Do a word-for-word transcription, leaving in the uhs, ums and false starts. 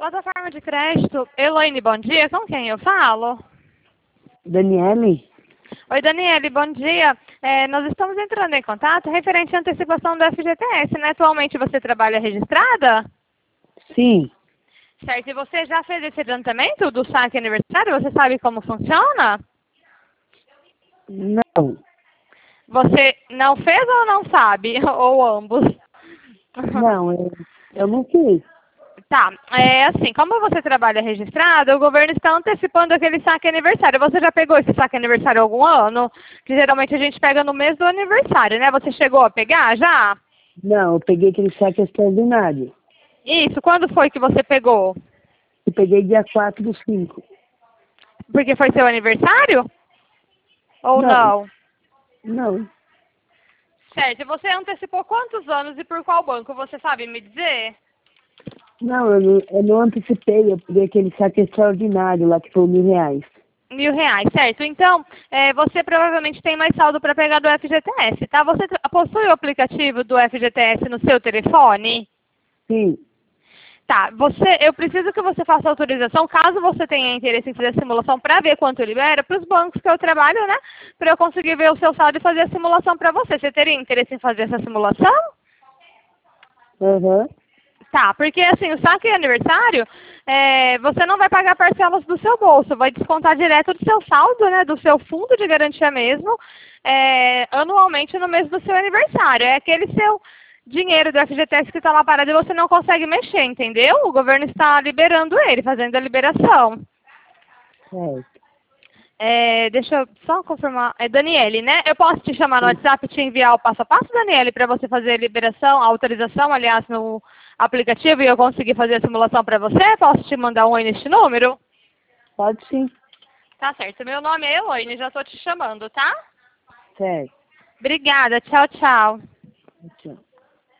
Plataforma de crédito. Elaine, bom dia. Com quem eu falo? Daniele? Oi, Daniele, bom dia. É, nós estamos entrando em contato referente à antecipação do F G T S, né? Atualmente você trabalha registrada? Sim. Certo. E você já fez esse adiantamento do saque aniversário? Você sabe como funciona? Não. Você não fez ou não sabe? Ou ambos? Não, eu, eu não fiz. Tá, é assim, como você trabalha registrado, o governo está antecipando aquele saque aniversário. Você já pegou esse saque aniversário algum ano? Que geralmente a gente pega no mês do aniversário, né? Você chegou a pegar já? Não, eu peguei aquele saque extraordinário. Isso, quando foi que você pegou? Eu peguei dia quatro do cinco. Porque foi seu aniversário? Ou Não, não? não. Certo, e você antecipou quantos anos e por qual banco? Você sabe me dizer? Não, eu não, eu não antecipei. Eu peguei aquele saque extraordinário lá que foi mil reais. Mil reais, certo. Então, é, você provavelmente tem mais saldo para pegar do F G T S, tá? Você tra- possui o aplicativo do F G T S no seu telefone? Sim. Tá, você, eu preciso que você faça autorização, caso você tenha interesse em fazer a simulação para ver quanto libera, para os bancos que eu trabalho, né? Para eu conseguir ver o seu saldo e fazer a simulação para você. Você teria interesse em fazer essa simulação? Aham. Tá, porque assim, o saque aniversário, é, você não vai pagar parcelas do seu bolso, vai descontar direto do seu saldo, né? Do seu fundo de garantia mesmo, é, anualmente no mês do seu aniversário. É aquele seu dinheiro do F G T S que está lá parado e você não consegue mexer, entendeu? O governo está liberando ele, fazendo a liberação. Certo. É, deixa eu só confirmar. É Daniele, né? Eu posso te chamar no Sim. WhatsApp e te enviar o passo a passo, Daniele, para você fazer a liberação, a autorização, aliás, no aplicativo e eu conseguir fazer a simulação para você? Posso te mandar um oi neste número? Pode sim. Tá certo. Meu nome é Elaine, já estou te chamando, tá? Certo. Obrigada. Tchau, tchau. Tchau.